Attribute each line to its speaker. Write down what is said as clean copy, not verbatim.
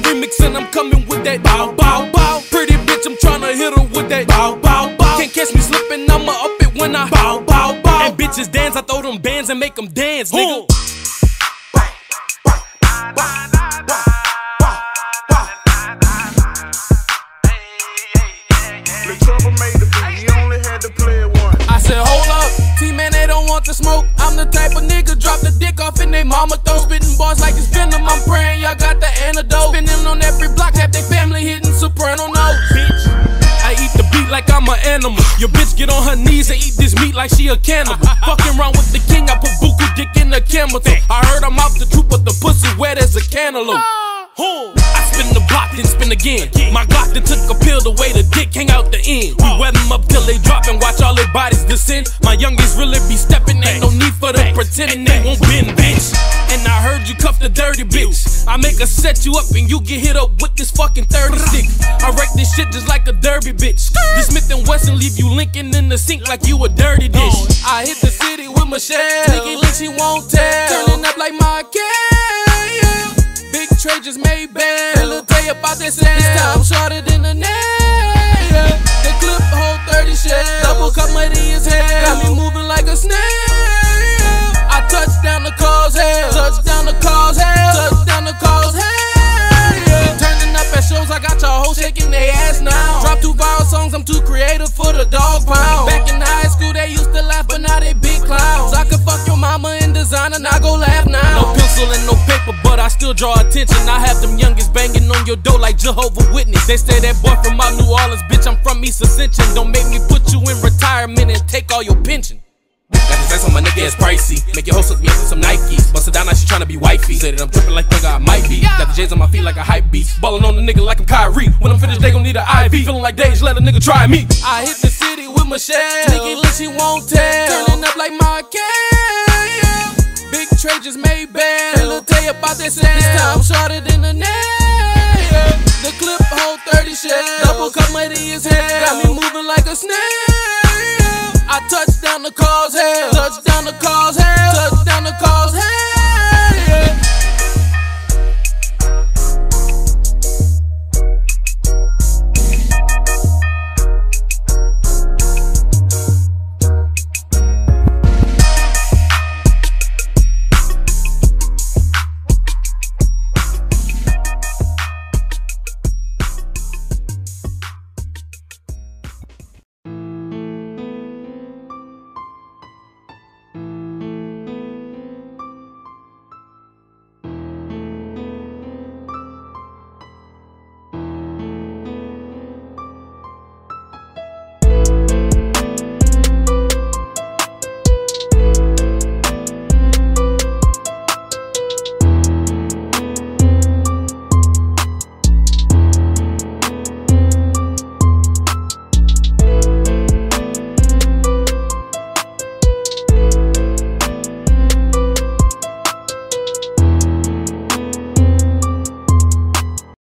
Speaker 1: remix and I'm coming with that bow, bow, bow. Pretty bitch, I'm tryna hit her with that bow, bow, bow. Can't catch me slipping, I'ma up it when I bow, bow, bow. And bitches dance, I throw them bands and make them dance, nigga. I said, hold up, T-man, they don't want the smoke. I'm the type of nigga, drop the dick off in they mama throw. Spitting bars like it's venom, I'm praying y'all got the antidote. Spinning on every block, have they family hitting soprano notes. Bitch, I eat the beat like I'm an animal. Your bitch get on her knees and eat this meat like she a cannibal. Fucking around with the king, I put buku dick in the chemical. I heard I'm out the truth, but the pussy wet as a cantaloupe. I spin the block, then spin again. My Glock then took a pill the way the dick hang out the end. We wet them up till they drop and watch all their bodies descend. My youngest really be stepping, ain't no need for them pretending they won't bend, bitch. And I heard you cuff the dirty bitch. I make her set you up and you get hit up with this fucking 30 stick. I wreck this shit just like a derby bitch. This Smith & Wesson leave you linking in the sink like you a dirty dish. I hit the city with Michelle, Sneaky link she won't tell. Turning up like my cat. Big Trey just made bad. He'll tell you about that sound. This time shorter than the nail. The clip hold 30 shells. Double cup muddy as hell. Got me moving like a snail. I touch down the cause hell. Touch down the cause hell. Touch down the cause hell. Turning up at shows, I got your hoes shaking their ass now. Drop 2 viral songs, I'm too creative for the dog pound. Back in high school, they used to laugh, but now they big clowns. I could fuck your mama in design and I go laugh now. No pencil and no paper, but I still draw attention. I have them youngest banging on your door like Jehovah's Witness. They say that boy from out New Orleans, bitch, I'm from East Ascension. Don't make me put you in retirement and take all your pension. Got this ass on my nigga, it's pricey. Make your hoe suck me up with some Nikes. Bust it down, now she tryna be wifey. Say that I'm tripping like nigga, I might be. Got the J's on my feet like a hype beast. Ballin' on the nigga like I'm Kyrie. When I'm finished, they gon' need an IV. Feeling like Dage, let a nigga try me. I hit the city with Michelle. Sneaky link she won't tell. Turning up like my cat. Big Trey just made bad. He'll tell you about that sound. This time shorter than the nail. The clip hold 30 shells. Double cup muddy as hell. Got me moving like a snail. I touch down the cause hell. Touch down the cause hell. Touch down the cause hell.